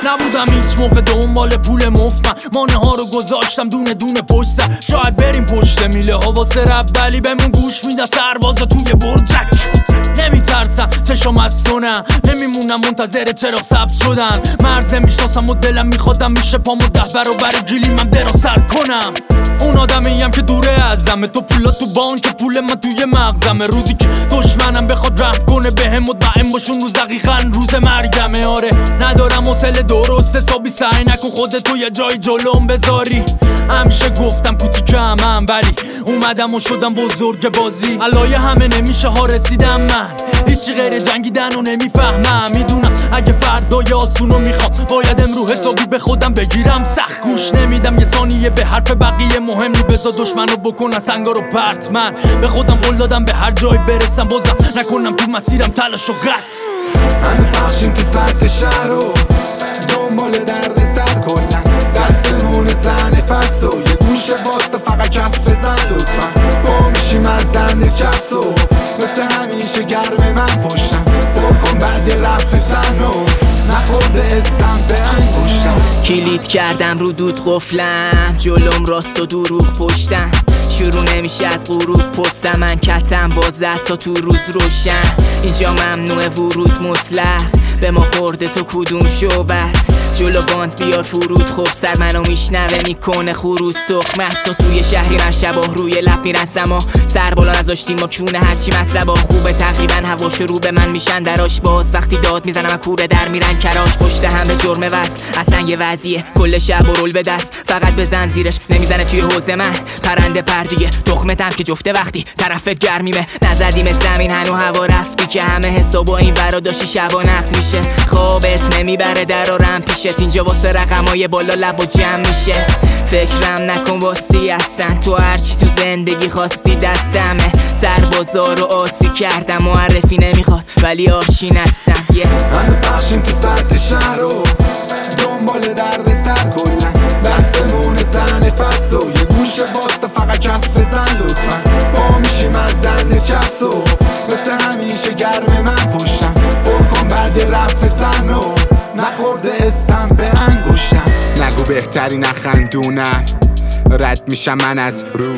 نبودم هیچ موقع دنبال پول مفت، من مانه ها رو گذاشتم دونه دونه پشت سر. شاید بریم پشت میله ها واسه رب، ولی بهمون گوش میدن سربازا توی برجک. نمیترسم چشم از سنم، نمیمونم منتظر چرا سبز شدن. مرزه میشناسم و دلم میخوادم میشه پامو 10 برابر گیلی من برا سر کنم. اون آدمیم که دوره ازمه، تو پولا تو بانک پول من توی مغزمه. روزی که دشمنم بخواد رحم کنه بهم مطمئن باشون روز دقیقاً روز مرگمه. آره ندارم حوصله درست حسابی، سعی نکن خودتو یه جای جلوم بذاری. همیشه گفتم کوچیکم ولی اومدم و شدم بزرگ بازی. علای همه نمیشه ها رسیدم من، هیچی غیر جنگیدن و نمیفهمم. میدونم اگه فردا یا آسونو میخوام باید امرو حسابی به خودم بگیرم سخت. گوش نمیدم یه ثانیه به حرف بقیه، مهم نی بذار دشمنو بکنن سنگا رو پرت. من به خودم قول دادم به هر جای برسم بازم نکنم تو مسیرم تلاش و قط. منو بخشیم تو سطح شهر رو دنبال درد سر کنن، دستمون زن پس و یه گوشه واسه فقط کف بزن لطفا. با میشیم از دنده چپس و مثل همیشه گرم من پشتم. بکن بعد رفت زن و نخورده استم به انگوشتم. کلید کردم رو دود قفلم، جلوم راست و دروغ پشتم. شروع نمیشه از غروب پستم، من کتم بازد تا تو روز روشن. اینجا ممنوع ورود مطلق، به ما خورده تو کدوم شعبت. جلو باند بیار فرود، خب سر منو میشنوه میکنه خروس تخمت. تا توی شهری من شباه روی لب میرن سما، سر بالا نذاشتیم ما کونه هرچی مطلبا خوبه. تقریبا هوا شروع به من میشن دراش باز، وقتی داد میزنم از کوره در میرن کراش. پشت همه جرم وصل اصلا یه وضعیه، کل شب و رول به دست فقط بزن زیرش. نمیزنه توی حوزه من پرنده پردیگه، تخمتم که جفته وقتی طرفت گرمیمه. نزدیمت زمین هنو هوا رفتی که همه حسابا این ورا داشتی شبا نقد میشه. خوابت نمیبره درارم پیشت، اینجا واسه رقمای بالا لب و جمع میشه. فکرم نکن واسی هستن، تو هرچی تو زندگی خواستی دستمه. سربازا رو آسی کردم، معرفی نمیخواد ولی آشین هستم. منو بخشیم تو سطح شهر رو دنبال درد سر کنن، دستمون زن پس و یه گوشه واسه فقط کف بزن لطفا. با میشیم از دنده چپس و مثل همیشه گرم من پشتم. بکن بعد رفت زن و نخورده استم به انگوشتم. نگو بهتری نخندونم، رد میشم من از رود.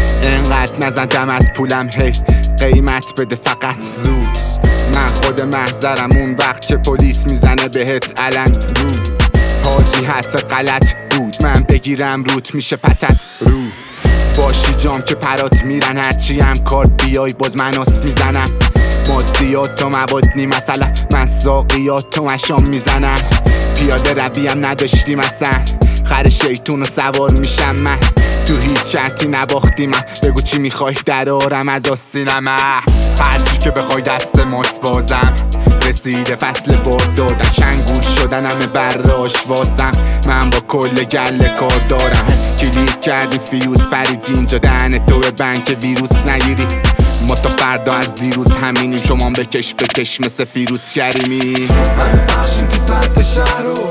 انقدر نزندم از پولم هی قیمت بده فقط زود. من خود محضرم اون وقت که پلیس میزنه بهت علن رود. حاجی حس غلط بود من بگیرم روت میشه پتت رو. باشی جام که پرات میرن هرچی هم کارت بیای باز من آس میزنم. مادیات و مواد نی مثلا من ساقیات و مشام میزنم. پیاده رویم نداشتیم اصلا، خر شیطون و سوار میشم من. تو هیچ شرطی نباختی من، بگو چی میخوای درارم از آستینم. هرچی که بخوای دست ماست بازم، رسیده فصل برد دادن. شنگول شدن همه براش واسم، من با کل گله کار دارم. کلید کردی فیوز پرید اینجا دهن تو به بنک ویروس نگیری. ما تا فردا از دیروز همینیم، شما بکش مثل فیروز کریمی. منو بخشیم تو سطح شهر رو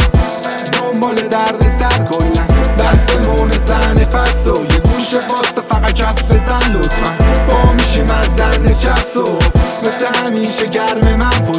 دنبال درد سر کنن، دستمون زن پس و یه گوشه واسه فقط کف بزن لطفا. با میشیم از دنده چپس و مثل همیشه گرم من